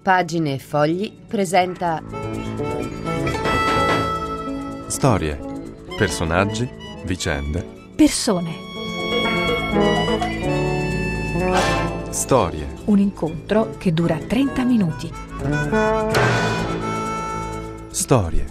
Pagine e Fogli presenta storie, personaggi, vicende, persone. Storie. Un incontro che dura 30 minuti. Storie.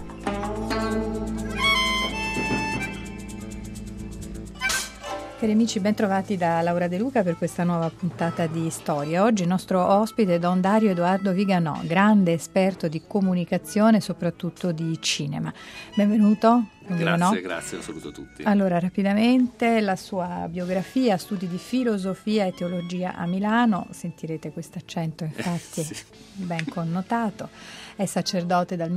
Cari amici, ben trovati da Laura De Luca per questa nuova puntata di Storia. Oggi il nostro ospite è Don Dario Edoardo Viganò, grande esperto di comunicazione e soprattutto di cinema. Benvenuto. Grazie, un saluto a tutti. Allora, rapidamente, la sua biografia: studi di filosofia e teologia a Milano, sentirete questo accento infatti sì. Ben connotato. È sacerdote dal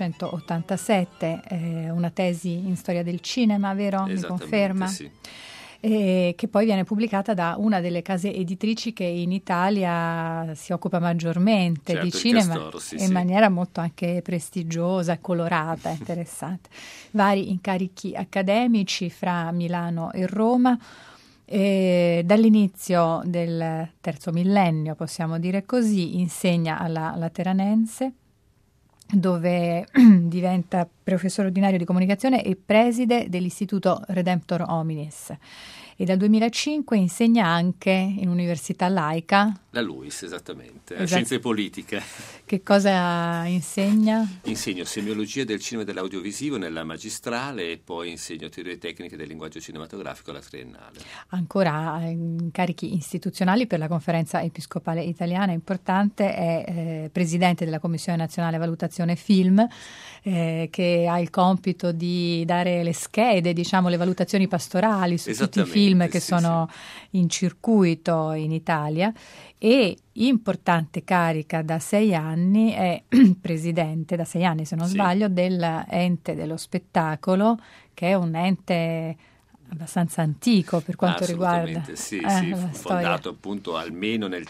1987, una tesi in storia del cinema, vero? Mi conferma? Sì. Che poi viene pubblicata da una delle case editrici che in Italia si occupa maggiormente di cinema, Castoro, sì, in maniera molto anche prestigiosa, colorata, interessante. Vari incarichi accademici fra Milano e Roma. Dall'inizio del terzo millennio, possiamo dire così, insegna alla Lateranense, dove diventa professore ordinario di comunicazione e preside dell'Istituto Redemptor Hominis. E dal 2005 insegna anche in università laica. La LUISS, esattamente, Scienze politiche. Che cosa insegna? Insegno semiologia del cinema e dell'audiovisivo nella magistrale e poi insegno teorie tecniche del linguaggio cinematografico alla triennale. Ancora incarichi istituzionali per la Conferenza Episcopale Italiana, importante, è presidente della Commissione Nazionale Valutazione Film, che ha il compito di dare le schede, diciamo, le valutazioni pastorali su tutti i film che sono in circuito in Italia, e importante carica da 6 anni, è presidente da 6 anni se non sbaglio dell'ente dello spettacolo, che è un ente abbastanza antico per quanto riguarda fu fondato appunto almeno nel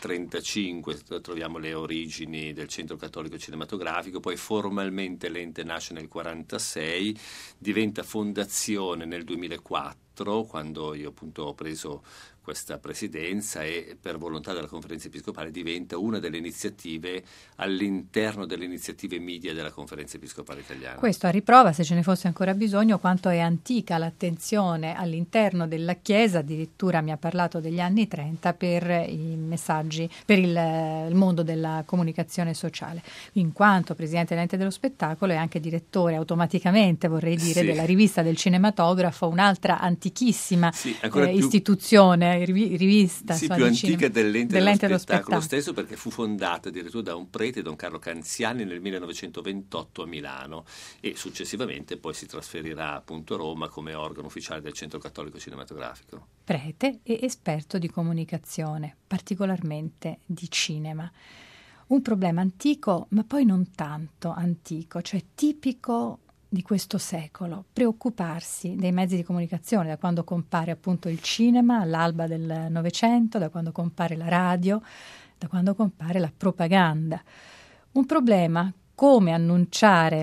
1935, troviamo le origini del Centro Cattolico Cinematografico, poi formalmente l'ente nasce nel 1946, diventa fondazione nel 2004, quando io appunto ho preso questa presidenza, e per volontà della Conferenza Episcopale diventa una delle iniziative all'interno delle iniziative media della Conferenza Episcopale Italiana. Questo a riprova, se ce ne fosse ancora bisogno, quanto è antica l'attenzione all'interno della Chiesa. Addirittura mi ha parlato degli anni 30 per i messaggi, per il mondo della comunicazione sociale. In quanto presidente dell'ente dello spettacolo è anche direttore automaticamente, vorrei dire, della rivista del cinematografo, un'altra antichissima istituzione, rivista più antica dell'ente dello spettacolo stesso, perché fu fondata addirittura da un prete, Don Carlo Canziani, nel 1928 a Milano, e successivamente poi si trasferirà appunto a Roma come organo ufficiale del Centro Cattolico Cinematografico. Prete e esperto di comunicazione, particolarmente di cinema. Un problema antico, ma poi non tanto antico, cioè tipico di questo secolo: preoccuparsi dei mezzi di comunicazione, da quando compare appunto il cinema all'alba del Novecento, da quando compare la radio, da quando compare la propaganda. Un problema, come annunciare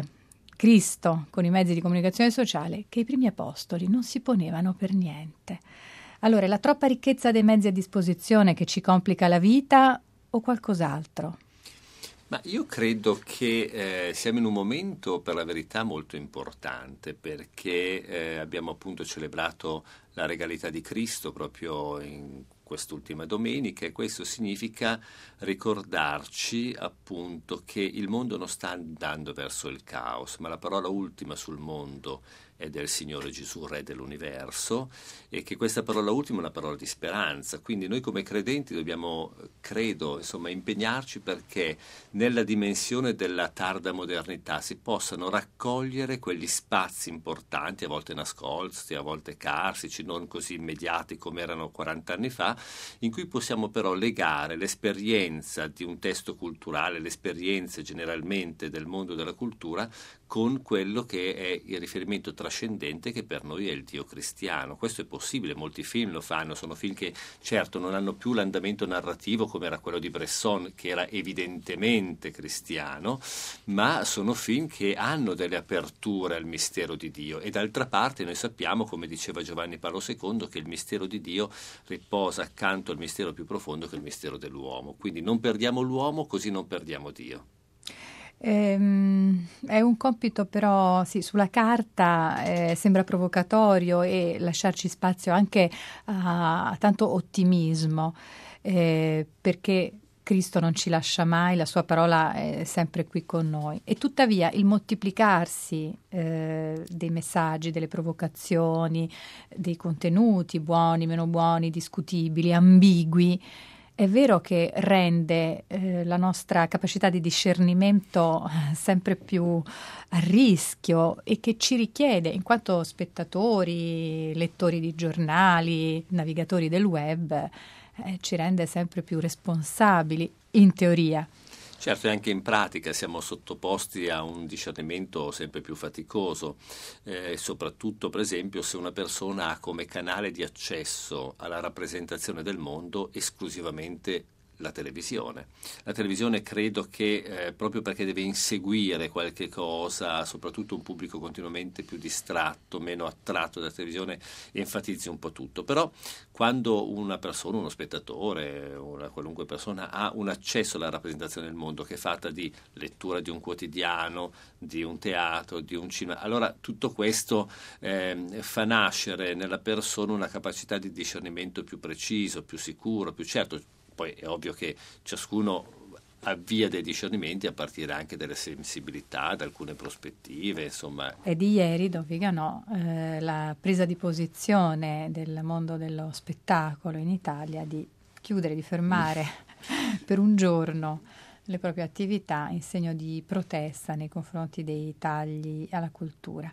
Cristo con i mezzi di comunicazione sociale, che i primi apostoli non si ponevano per niente. Allora, è la troppa ricchezza dei mezzi a disposizione che ci complica la vita o qualcos'altro? Ma io credo che siamo in un momento, per la verità, molto importante, perché abbiamo appunto celebrato la regalità di Cristo proprio in quest'ultima domenica, e questo significa ricordarci appunto che il mondo non sta andando verso il caos, ma la parola ultima sul mondo è del Signore Gesù, Re dell'universo, e che questa parola ultima è una parola di speranza. Quindi noi come credenti dobbiamo, credo, impegnarci perché nella dimensione della tarda modernità si possano raccogliere quegli spazi importanti, a volte nascosti, a volte carsici, non così immediati come erano 40 anni fa, in cui possiamo però legare l'esperienza di un testo culturale, le esperienze generalmente del mondo della cultura, con quello che è il riferimento trascendente che per noi è il Dio cristiano. Questo è possibile, molti film lo fanno, sono film che certo non hanno più l'andamento narrativo come era quello di Bresson, che era evidentemente cristiano, ma sono film che hanno delle aperture al mistero di Dio, e d'altra parte noi sappiamo, come diceva Giovanni Paolo II, che il mistero di Dio riposa accanto al mistero più profondo, che è il mistero dell'uomo. Quindi non perdiamo l'uomo, così non perdiamo Dio. È un compito però, sì, sulla carta sembra provocatorio e lasciarci spazio anche a tanto ottimismo, perché Cristo non ci lascia mai, la sua parola è sempre qui con noi. E tuttavia il moltiplicarsi dei messaggi, delle provocazioni, dei contenuti buoni, meno buoni, discutibili, ambigui, è vero che rende la nostra capacità di discernimento sempre più a rischio, e che ci richiede, in quanto spettatori, lettori di giornali, navigatori del web, ci rende sempre più responsabili, in teoria. Certo, e anche in pratica siamo sottoposti a un discernimento sempre più faticoso, soprattutto per esempio se una persona ha come canale di accesso alla rappresentazione del mondo esclusivamente la televisione. La televisione credo che proprio perché deve inseguire qualche cosa, soprattutto un pubblico continuamente più distratto, meno attratto dalla televisione, enfatizzi un po' tutto. Però quando una persona, uno spettatore, una qualunque persona ha un accesso alla rappresentazione del mondo che è fatta di lettura di un quotidiano, di un teatro, di un cinema, allora tutto questo fa nascere nella persona una capacità di discernimento più preciso, più sicuro, più certo. Poi è ovvio che ciascuno avvia dei discernimenti a partire anche dalle sensibilità, da alcune prospettive, insomma. È di ieri, Don Viganò, la presa di posizione del mondo dello spettacolo in Italia di chiudere, di fermare per un giorno le proprie attività in segno di protesta nei confronti dei tagli alla cultura.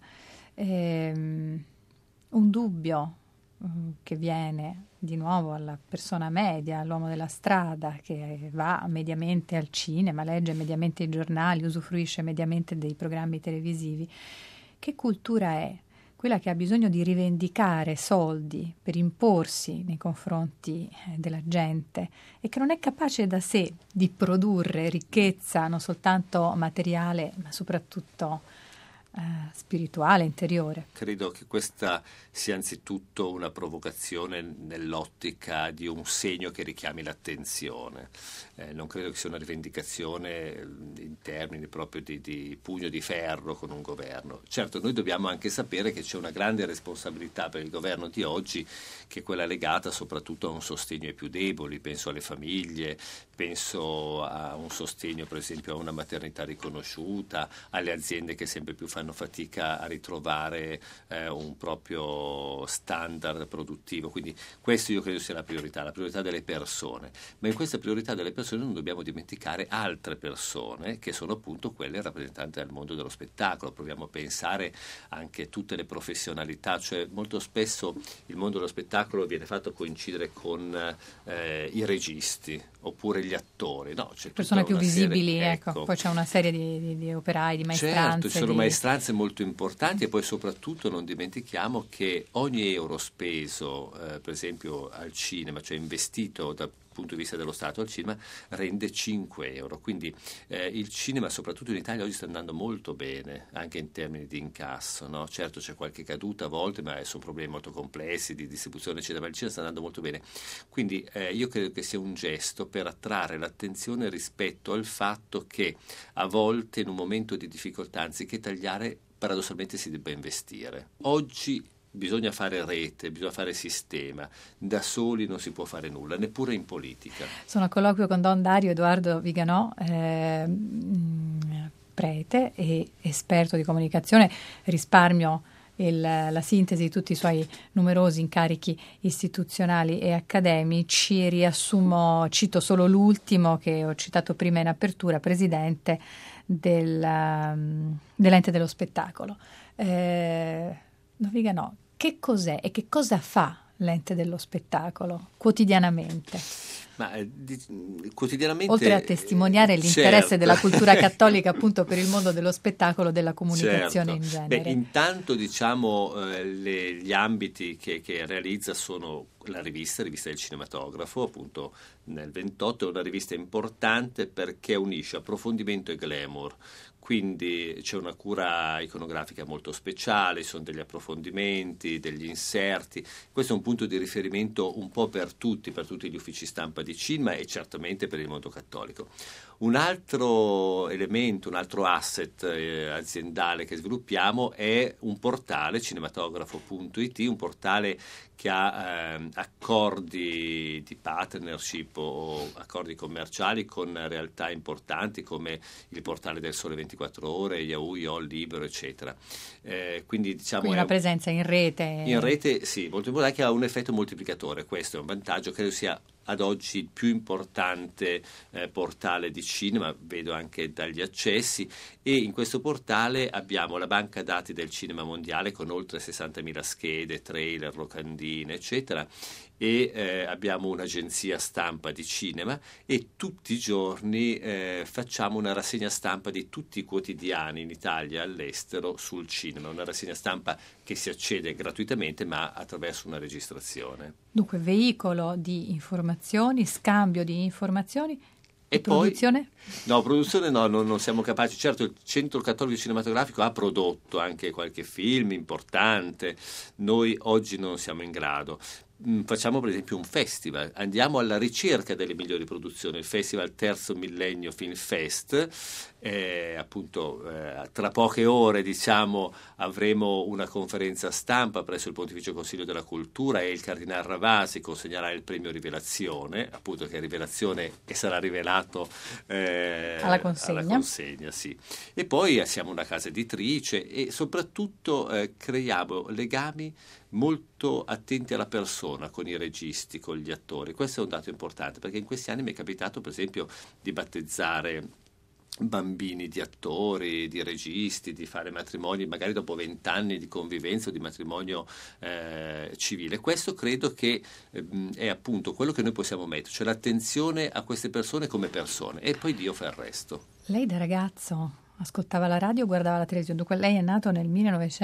Un dubbio che viene di nuovo alla persona media, all'uomo della strada, che va mediamente al cinema, legge mediamente i giornali, usufruisce mediamente dei programmi televisivi. Che cultura è? Quella che ha bisogno di rivendicare soldi per imporsi nei confronti della gente, e che non è capace da sé di produrre ricchezza non soltanto materiale, ma soprattutto spirituale, interiore. Credo che questa sia anzitutto una provocazione nell'ottica di un segno che richiami l'attenzione. Non credo che sia una rivendicazione in termini proprio di pugno di ferro con un governo. Certo, noi dobbiamo anche sapere che c'è una grande responsabilità per il governo di oggi, che è quella legata soprattutto a un sostegno ai più deboli, penso alle famiglie, penso a un sostegno per esempio a una maternità riconosciuta, alle aziende che sempre più fanno fatica a ritrovare un proprio standard produttivo. Quindi questo io credo sia la priorità delle persone, ma in questa priorità delle persone non dobbiamo dimenticare altre persone che sono appunto quelle rappresentanti del mondo dello spettacolo. Proviamo a pensare anche a tutte le professionalità, cioè molto spesso il mondo dello spettacolo viene fatto coincidere con i registi oppure gli attori, no? C'è persone più visibili, serie, ecco. Poi c'è una serie di operai, di maestranze. Certo, ci sono maestranze molto importanti, e poi soprattutto non dimentichiamo che ogni euro speso, per esempio al cinema, cioè investito dal punto di vista dello Stato al cinema, rende 5 euro. Quindi il cinema, soprattutto in Italia, oggi sta andando molto bene, anche in termini di incasso, no? Certo c'è qualche caduta a volte, ma sono problemi molto complessi di distribuzione, eccetera, ma il cinema sta andando molto bene. Quindi io credo che sia un gesto per attrarre l'attenzione rispetto al fatto che a volte in un momento di difficoltà, anziché tagliare, paradossalmente si debba investire. Oggi bisogna fare rete, bisogna fare sistema, da soli non si può fare nulla, neppure in politica. Sono a colloquio con Don Dario Edoardo Viganò, prete e esperto di comunicazione. Risparmio la sintesi di tutti i suoi numerosi incarichi istituzionali e accademici. Riassumo, cito solo l'ultimo che ho citato prima in apertura, presidente dell'ente dello spettacolo. Viganò, che cos'è e che cosa fa l'ente dello spettacolo, quotidianamente? Ma quotidianamente, oltre a testimoniare l'interesse certo. della cultura cattolica appunto per il mondo dello spettacolo, della comunicazione, certo. in genere. Intanto diciamo gli ambiti che realizza sono la rivista del cinematografo, appunto nel 28, è una rivista importante perché unisce approfondimento e glamour. Quindi c'è una cura iconografica molto speciale, ci sono degli approfondimenti, degli inserti. Questo è un punto di riferimento un po' per tutti gli uffici stampa di cinema e certamente per il mondo cattolico. Un altro elemento, un altro asset aziendale che sviluppiamo è un portale, cinematografo.it, un portale che ha accordi di partnership o accordi commerciali con realtà importanti come il portale del Sole 24 Ore, Yahoo, YOL, Libero, eccetera. Quindi diciamo una presenza in rete. In rete sì, molto importante, che ha un effetto moltiplicatore. Questo è un vantaggio, credo sia ad oggi il più importante portale di cinema, vedo anche dagli accessi, e in questo portale abbiamo la banca dati del cinema mondiale con oltre 60.000 schede, trailer, locandine, eccetera, e abbiamo un'agenzia stampa di cinema e tutti i giorni facciamo una rassegna stampa di tutti i quotidiani in Italia e all'estero sul cinema, una rassegna stampa che si accede gratuitamente ma attraverso una registrazione. Dunque veicolo di informazioni, scambio di informazioni. E produzione? Produzione no, non siamo capaci. Certo, il Centro Cattolico Cinematografico ha prodotto anche qualche film importante, noi oggi non siamo in grado. Facciamo per esempio un festival, andiamo alla ricerca delle migliori produzioni, il Festival Terzo Millennio Film Fest, appunto tra poche ore diciamo avremo una conferenza stampa presso il Pontificio Consiglio della Cultura e il Cardinal Ravasi consegnerà il premio Rivelazione, appunto che è rivelazione che sarà rivelato alla consegna, sì. E poi siamo una casa editrice e soprattutto creiamo legami molto attenti alla persona con i registi, con gli attori. Questo è un dato importante perché in questi anni mi è capitato per esempio di battezzare bambini di attori, di registi, di fare matrimoni magari dopo 20 anni di convivenza o di matrimonio civile. Questo credo che è appunto quello che noi possiamo mettere, cioè l'attenzione a queste persone come persone e poi Dio fa il resto. Lei da ragazzo ascoltava la radio, guardava la televisione, dunque lei è nato nel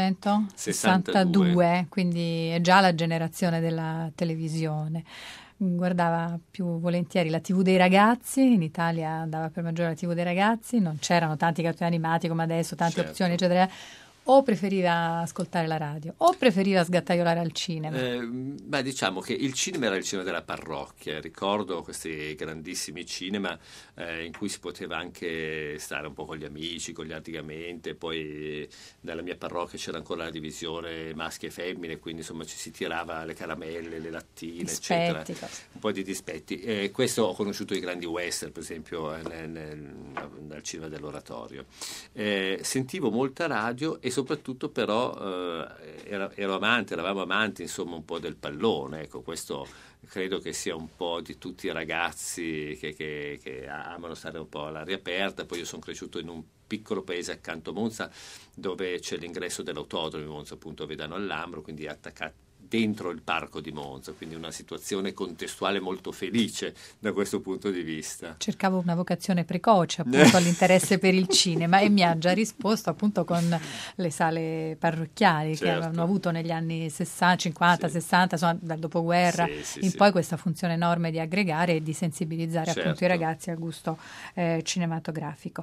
1962, quindi è già la generazione della televisione. Guardava più volentieri la TV dei ragazzi, in Italia andava per maggiore la TV dei ragazzi, non c'erano tanti cartoni animati come adesso, tante opzioni eccetera, o preferiva ascoltare la radio o preferiva sgattaiolare al cinema? Diciamo che il cinema era il cinema della parrocchia, ricordo questi grandissimi cinema in cui si poteva anche stare un po' con gli amici, con gli artigamente, poi nella mia parrocchia c'era ancora la divisione maschi e femmine, quindi insomma ci si tirava le caramelle, le lattine, dispetti, eccetera, un po' di dispetti. Questo ho conosciuto i grandi western, per esempio nel cinema dell'oratorio. Sentivo molta radio e soprattutto però eravamo amanti insomma un po' del pallone, ecco, questo credo che sia un po' di tutti i ragazzi che amano stare un po' all'aria aperta. Poi io sono cresciuto in un piccolo paese accanto a Monza dove c'è l'ingresso dell'autodromo di Monza, appunto a Vedano al Lambro, quindi attaccato dentro il parco di Monza, quindi una situazione contestuale molto felice da questo punto di vista. Cercavo una vocazione precoce appunto all'interesse per il cinema e mi ha già risposto appunto con le sale parrocchiali che avevano avuto negli anni 60, 50, 60, insomma dal dopoguerra in poi questa funzione enorme di aggregare e di sensibilizzare appunto i ragazzi al gusto cinematografico.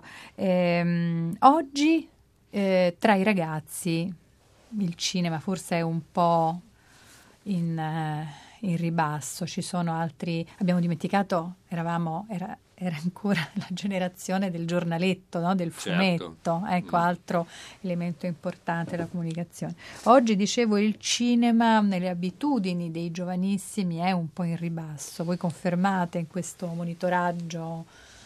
Oggi tra i ragazzi il cinema forse è un po' in ribasso, ci sono altri, abbiamo dimenticato, era ancora la generazione del giornaletto, no? Del fumetto, ecco, altro elemento importante della comunicazione. Oggi dicevo il cinema nelle abitudini dei giovanissimi è un po' in ribasso, voi confermate in questo monitoraggio?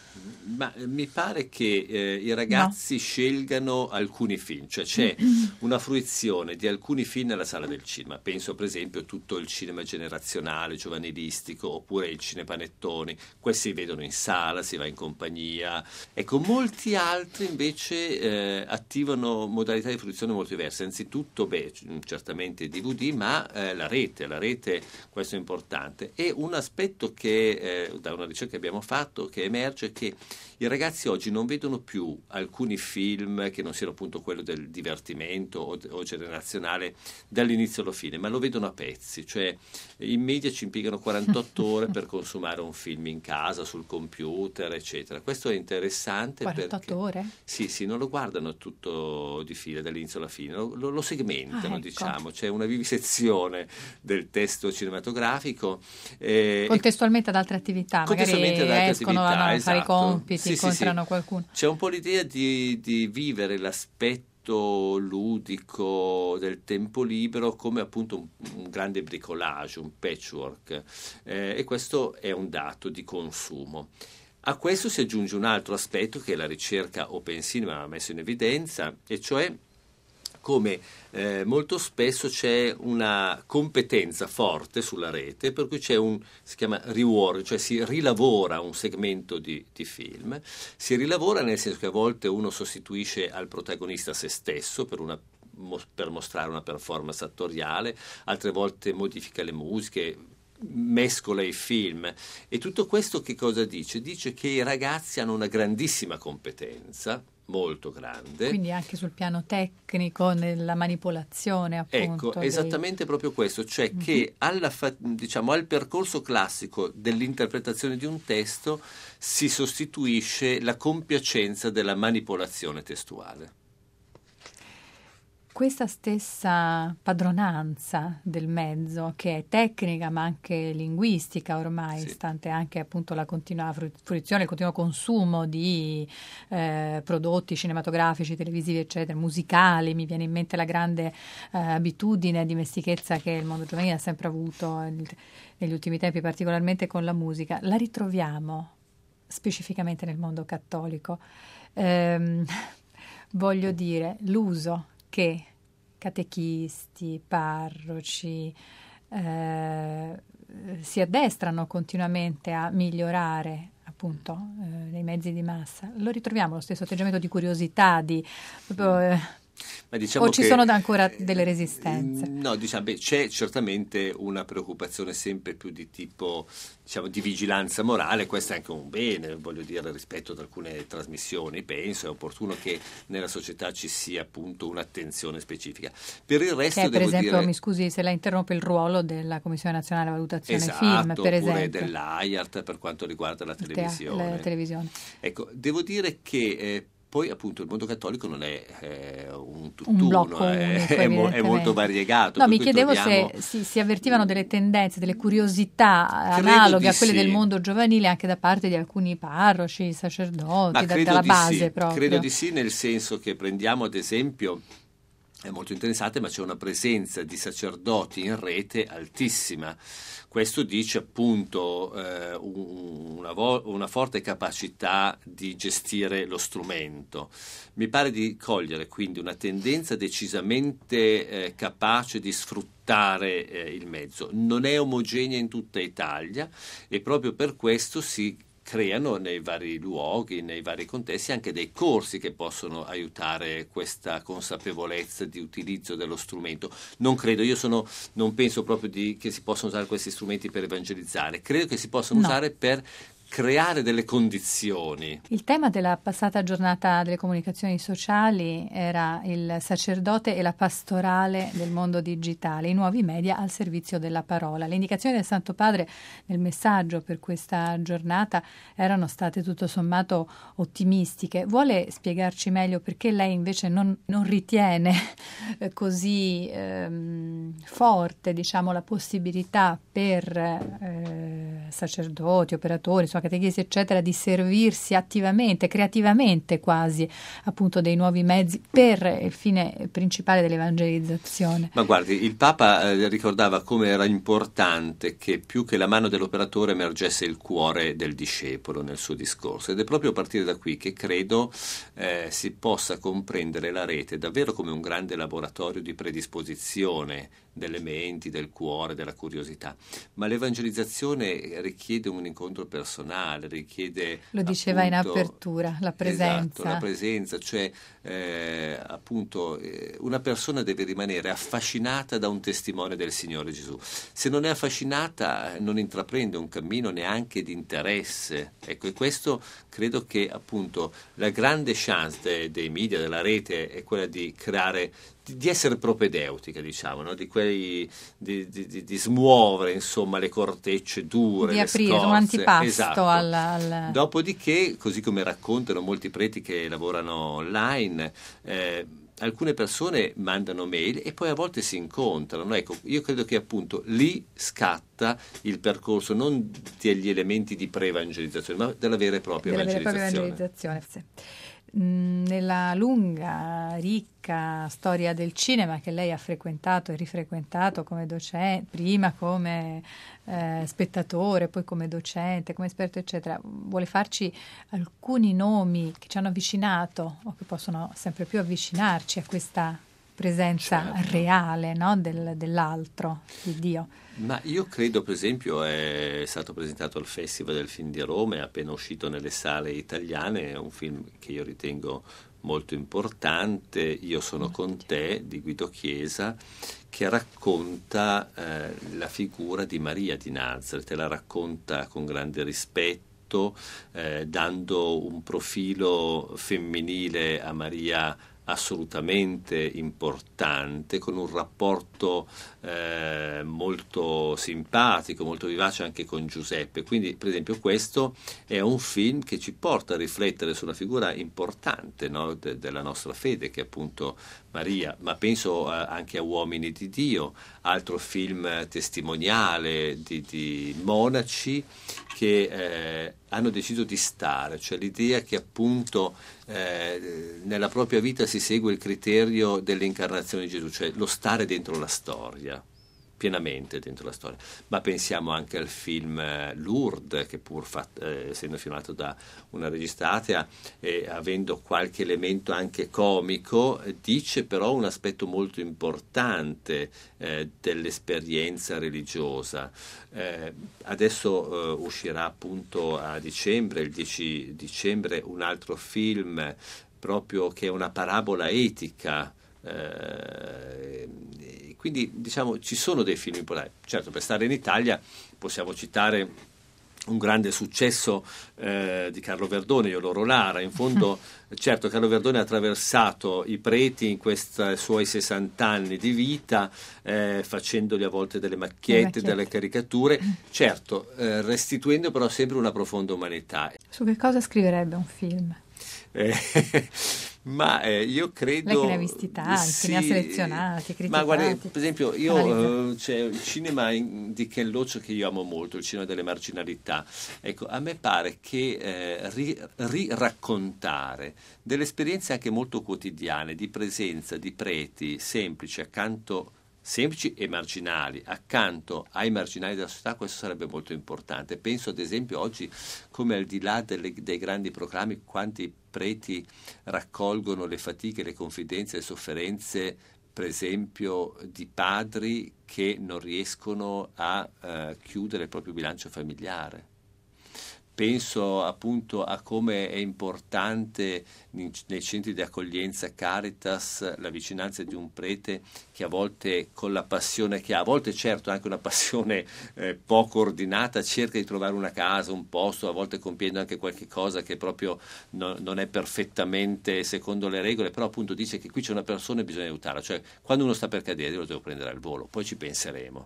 Ma mi pare che i ragazzi scelgano alcuni film, cioè c'è una fruizione di alcuni film nella sala del cinema. Penso per esempio a tutto il cinema generazionale, giovanilistico, oppure il cinepanettoni. Questi si vedono in sala, si va in compagnia. Ecco, molti altri invece attivano modalità di fruizione molto diverse. Anzitutto, certamente DVD, ma la rete, questo è importante. E un aspetto che da una ricerca che abbiamo fatto, che emerge, è che i ragazzi oggi non vedono più alcuni film che non siano appunto quello del divertimento o generazionale dall'inizio alla fine, ma lo vedono a pezzi, cioè in media ci impiegano 48 ore per consumare un film in casa, sul computer, eccetera. Questo è interessante 48 perché ore? Sì, non lo guardano tutto di fila, dall'inizio alla fine, lo segmentano, ecco. diciamo, c'è una vivisezione del testo cinematografico. Contestualmente ad altre attività, magari escono a fare i compiti, incontrano qualcuno. C'è un po' l'idea di vivere l'aspetto ludico del tempo libero come appunto un grande bricolage, un patchwork, e questo è un dato di consumo. A questo si aggiunge un altro aspetto che la ricerca Open Cinema ha messo in evidenza, e cioè come molto spesso c'è una competenza forte sulla rete, per cui si chiama rework, cioè si rilavora un segmento di film, si rilavora nel senso che a volte uno sostituisce al protagonista se stesso per mostrare una performance attoriale, altre volte modifica le musiche, mescola i film, e tutto questo che cosa dice? Dice che i ragazzi hanno una grandissima competenza, molto grande. Quindi anche sul piano tecnico, nella manipolazione appunto. Ecco, esattamente proprio questo, cioè che al percorso classico dell'interpretazione di un testo si sostituisce la compiacenza della manipolazione testuale. Questa stessa padronanza del mezzo, che è tecnica ma anche linguistica ormai, stante anche appunto la continua fruizione, il continuo consumo di prodotti cinematografici, televisivi, eccetera, musicali, mi viene in mente la grande abitudine, dimestichezza che il mondo giovanile ha sempre avuto negli ultimi tempi, particolarmente con la musica. La ritroviamo specificamente nel mondo cattolico. Voglio dire, l'uso che catechisti, parroci si addestrano continuamente a migliorare appunto nei mezzi di massa. Lo ritroviamo lo stesso atteggiamento di curiosità, Ma diciamo o ci sono ancora delle resistenze? No, c'è certamente una preoccupazione sempre più di tipo, di vigilanza morale. Questo è anche un bene, voglio dire, rispetto ad alcune trasmissioni. Penso è opportuno che nella società ci sia appunto un'attenzione specifica. Per il resto, per esempio, mi scusi se la interrompe, il ruolo della Commissione Nazionale Valutazione Film, per esempio. Oppure dell'AIART per quanto riguarda la televisione. La televisione. Ecco, devo dire che poi appunto il mondo cattolico non è un tutt'uno, un blocco unico, è molto variegato. No, mi chiedevo se si avvertivano delle tendenze, delle curiosità analoghe a quelle del mondo giovanile anche da parte di alcuni parroci, sacerdoti, dalla base proprio. Credo di sì, nel senso che prendiamo ad esempio, è molto interessante, ma c'è una presenza di sacerdoti in rete altissima. Questo dice appunto una forte capacità di gestire lo strumento. Mi pare di cogliere quindi una tendenza decisamente capace di sfruttare il mezzo. Non è omogenea in tutta Italia e proprio per questo si creano nei vari luoghi, nei vari contesti anche dei corsi che possono aiutare questa consapevolezza di utilizzo dello strumento. Non penso proprio che si possano usare questi strumenti per evangelizzare, credo che si possano usare per creare delle condizioni. Il tema della passata giornata delle comunicazioni sociali era il sacerdote e la pastorale del mondo digitale, i nuovi media al servizio della parola. Le indicazioni del Santo Padre nel messaggio per questa giornata erano state tutto sommato ottimistiche. Vuole spiegarci meglio perché lei invece non ritiene così forte, la possibilità per sacerdoti, operatori, sua catechesi eccetera, di servirsi attivamente, creativamente quasi, appunto dei nuovi mezzi per il fine principale dell'evangelizzazione. Ma guardi, il Papa ricordava come era importante che più che la mano dell'operatore emergesse il cuore del discepolo nel suo discorso, ed è proprio a partire da qui che credo si possa comprendere la rete davvero come un grande laboratorio di predisposizione delle menti, del cuore, della curiosità. Ma l'evangelizzazione richiede un incontro personale, richiede... Lo diceva appunto, in apertura, la presenza. Esatto, la presenza, cioè appunto una persona deve rimanere affascinata da un testimone del Signore Gesù. Se non è affascinata non intraprende un cammino neanche di interesse. Ecco, e questo credo che appunto la grande chance dei media, della rete, è quella di creare, di essere propedeutica, diciamo, no? di smuovere insomma le cortecce dure, di le aprire scorze. un antipasto Esatto. Dopodiché, così come raccontano molti preti che lavorano online, alcune persone mandano mail e poi a volte si incontrano. Ecco, io credo che appunto lì scatta il percorso non degli elementi di pre-evangelizzazione, ma della vera e propria evangelizzazione. Sì. Nella lunga, ricca storia del cinema che lei ha frequentato e rifrequentato come docente, prima come spettatore, poi come docente, come esperto, eccetera, vuole farci alcuni nomi che ci hanno avvicinato o che possono sempre più avvicinarci a questa presenza reale, no? dell'altro, di Dio. Ma io credo, per esempio, è stato presentato al Festival del Film di Roma, è appena uscito nelle sale italiane, è un film che io ritengo molto importante, Io sono con te, di Guido Chiesa, che racconta la figura di Maria di Nazareth, la racconta con grande rispetto, dando un profilo femminile a Maria assolutamente importante, con un rapporto molto simpatico, molto vivace anche con Giuseppe. Quindi, per esempio, questo è un film che ci porta a riflettere su una figura importante, no? della nostra fede, che è appunto Maria, ma penso anche a Uomini di Dio, altro film testimoniale di monaci che hanno deciso di stare, cioè l'idea che appunto nella propria vita si segue il criterio dell'incarnazione di Gesù, cioè lo stare dentro la storia, pienamente dentro la storia. Ma pensiamo anche al film Lourdes, che pur essendo filmato da una regista atea e avendo qualche elemento anche comico, dice però un aspetto molto importante dell'esperienza religiosa. Adesso uscirà appunto a dicembre, il 10 dicembre, un altro film proprio che è una parabola etica. Quindi diciamo ci sono dei film importanti. Certo, per stare in Italia possiamo citare un grande successo di Carlo Verdone, Io loro Lara. In fondo, certo, Carlo Verdone ha attraversato i preti in questi suoi 60 anni di vita, facendogli a volte delle macchiette, delle caricature, certo, restituendo però sempre una profonda umanità. Su che cosa scriverebbe un film? Ma io credo... Lei che ne ha visti tanti, sì, ne ha selezionati, criticati. Ma guarda, per esempio, io c'è il cinema di Ken Loach che io amo molto, il cinema delle marginalità. Ecco, a me pare che riraccontare delle esperienze anche molto quotidiane, di presenza di preti semplici e marginali, accanto ai marginali della società, questo sarebbe molto importante. Penso ad esempio oggi come al di là dei grandi proclami, quanti preti raccolgono le fatiche, le confidenze, le sofferenze, per esempio di padri che non riescono a chiudere il proprio bilancio familiare. Penso appunto a come è importante nei centri di accoglienza Caritas la vicinanza di un prete che a volte, con la passione che ha, a volte certo anche una passione poco ordinata, cerca di trovare una casa, un posto, a volte compiendo anche qualche cosa che proprio non è perfettamente secondo le regole, però appunto dice che qui c'è una persona e bisogna aiutarla, cioè quando uno sta per cadere io lo devo prendere al volo, poi ci penseremo.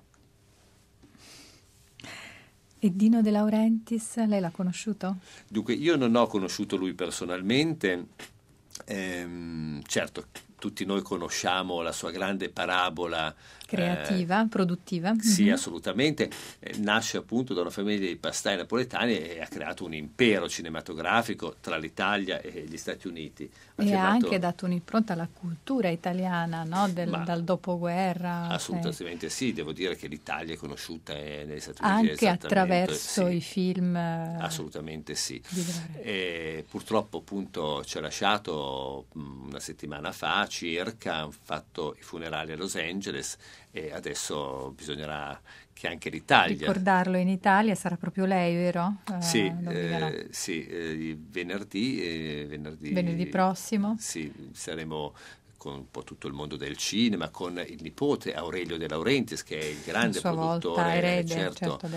E Dino De Laurentiis, lei l'ha conosciuto? Dunque, io non ho conosciuto lui personalmente, certo, tutti noi conosciamo la sua grande parabola creativa, produttiva. Sì, assolutamente. Nasce appunto da una famiglia di pastai napoletani e ha creato un impero cinematografico tra l'Italia e gli Stati Uniti. Ha anche dato un'impronta alla cultura italiana, no? Dal dopoguerra. Assolutamente sì, devo dire che l'Italia è conosciuta negli Stati Uniti anche attraverso i film. Assolutamente sì. E purtroppo appunto ci ha lasciato una settimana fa circa, hanno fatto i funerali a Los Angeles e adesso bisognerà che anche l'Italia ricordarlo in Italia. Sarà proprio lei, vero? Sì, venerdì prossimo. Sì, saremo con un po' tutto il mondo del cinema, con il nipote Aurelio De Laurentiis, che è il grande produttore, erede,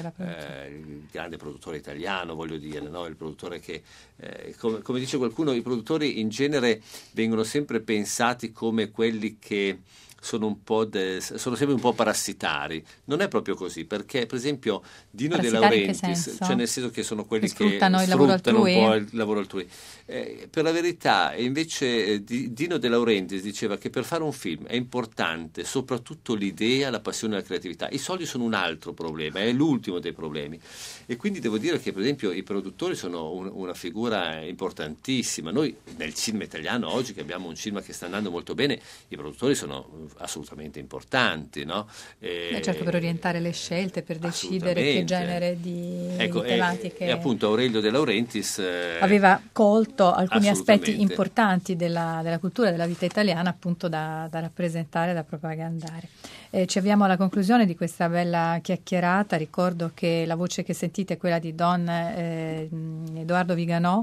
il grande produttore italiano, voglio dire, no? Il produttore che, come dice qualcuno, i produttori in genere vengono sempre pensati come quelli che sono sempre un po' parassitari. Non è proprio così, perché per esempio Dino De Laurentiis, cioè nel senso che sono quelli che sfruttano un po' il lavoro altrui. Per la verità, invece Dino De Laurentiis diceva che per fare un film è importante soprattutto l'idea, la passione e la creatività. I soldi sono un altro problema, è l'ultimo dei problemi. E quindi devo dire che per esempio i produttori sono una figura importantissima. Noi nel cinema italiano oggi, che abbiamo un cinema che sta andando molto bene, i produttori sono assolutamente importanti, no? Certo, per orientare le scelte, per decidere che genere di tematiche. E appunto Aurelio De Laurentiis aveva colto alcuni aspetti importanti della cultura, della vita italiana, appunto da rappresentare, da propagandare. Ci avviamo alla conclusione di questa bella chiacchierata. Ricordo che la voce che sentite è quella di Don Edoardo Viganò.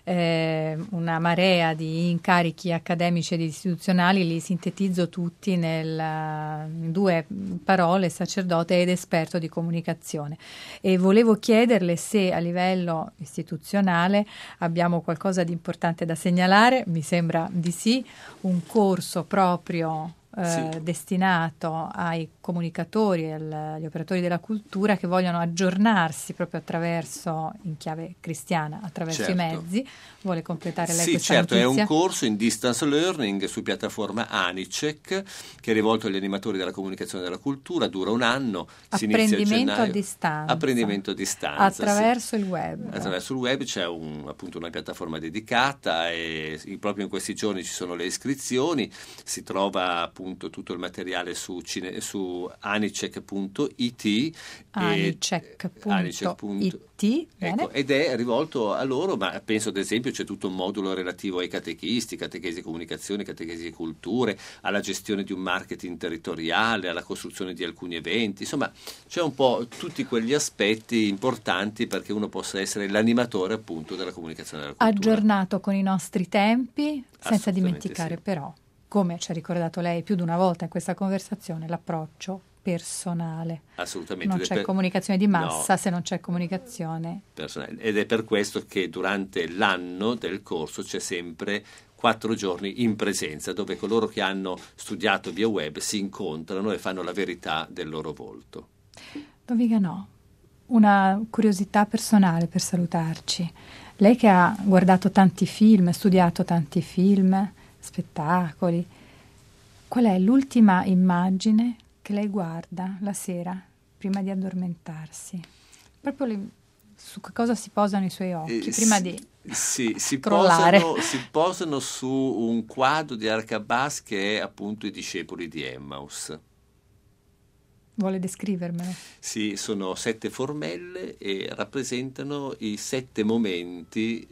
Una marea di incarichi accademici ed istituzionali, li sintetizzo tutti in 2 parole: sacerdote ed esperto di comunicazione. E volevo chiederle se a livello istituzionale abbiamo qualcosa di importante da segnalare. Mi sembra di sì, un corso proprio destinato ai comunicatori e agli operatori della cultura che vogliono aggiornarsi proprio in chiave cristiana, attraverso i mezzi. Vuole completare lei questa notizia? È un corso in distance learning su piattaforma Anicec, che è rivolto agli animatori della comunicazione e della cultura, dura un anno, si inizia a gennaio. Apprendimento a distanza. Attraverso il web. Attraverso il web c'è appunto una piattaforma dedicata e proprio in questi giorni ci sono le iscrizioni, si trova appunto tutto il materiale su anicec.it. Anicec.it. Ecco, ed è rivolto a loro, ma penso ad esempio c'è tutto un modulo relativo ai catechisti, catechesi comunicazione, catechesi culture, alla gestione di un marketing territoriale, alla costruzione di alcuni eventi, insomma c'è un po' tutti quegli aspetti importanti perché uno possa essere l'animatore appunto della comunicazione della cultura. Aggiornato con i nostri tempi, senza dimenticare però, come ci ha ricordato lei più di una volta in questa conversazione, l'approccio personale. Assolutamente. Non c'è comunicazione di massa se non c'è comunicazione personale. Ed è per questo che durante l'anno del corso c'è sempre 4 giorni in presenza, dove coloro che hanno studiato via web si incontrano e fanno la verità del loro volto. Don Viganò, una curiosità personale per salutarci. Lei che ha guardato tanti film, studiato tanti film, spettacoli, qual è l'ultima immagine che lei guarda la sera prima di addormentarsi? Proprio su che cosa si posano i suoi occhi prima di crollare? Si posano su un quadro di Arcabas che è appunto I discepoli di Emmaus. Vuole descrivermelo? Sì, sono 7 formelle e rappresentano i 7 momenti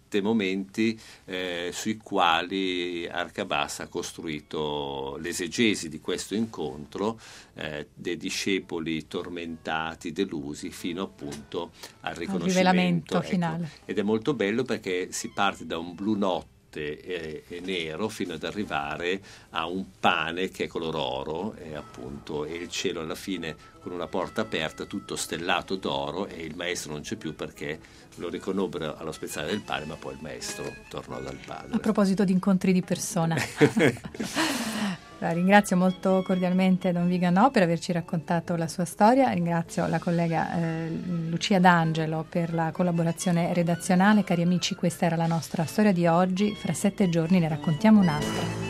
sui quali Arcabas ha costruito l'esegesi di questo incontro dei discepoli tormentati, delusi, fino appunto al riconoscimento. Al rivelamento finale. Ed è molto bello perché si parte da un blu notte e nero fino ad arrivare a un pane che è color oro e il cielo alla fine con una porta aperta tutto stellato d'oro e il maestro non c'è più perché lo riconobbero allo spezzare del pane, ma poi il maestro tornò dal padre. A proposito di incontri di persona, ringrazio molto cordialmente Don Viganò per averci raccontato la sua storia, ringrazio la collega Lucia D'Angelo per la collaborazione redazionale. Cari amici, questa era la nostra storia di oggi, fra 7 giorni ne raccontiamo un'altra.